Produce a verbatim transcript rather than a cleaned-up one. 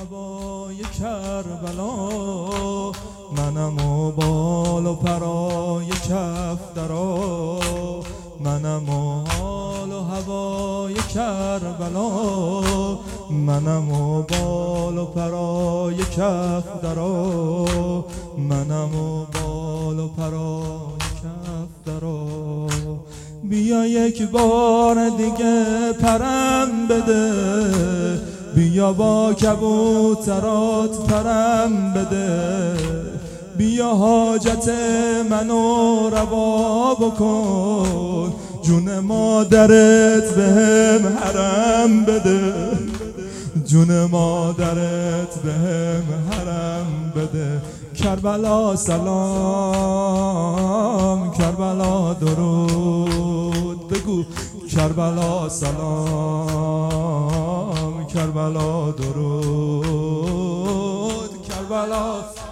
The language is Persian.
هوای کربلا، منم و بال و پرای کفترا، منم و حال و هوای کربلا، منم و بال و پرای کفترا، منم و بال و پرای کفترا. بیا یک بار دیگه پرم بده، بیا با کبوترات پرم بده، بیا حاجت منو روا بکن، جون مادرت بهم حرم بده، جون مادرت بهم حرم بده. کربلا سلام، کربلا درود، بگو کربلا سلام، کربلا درود، کربلا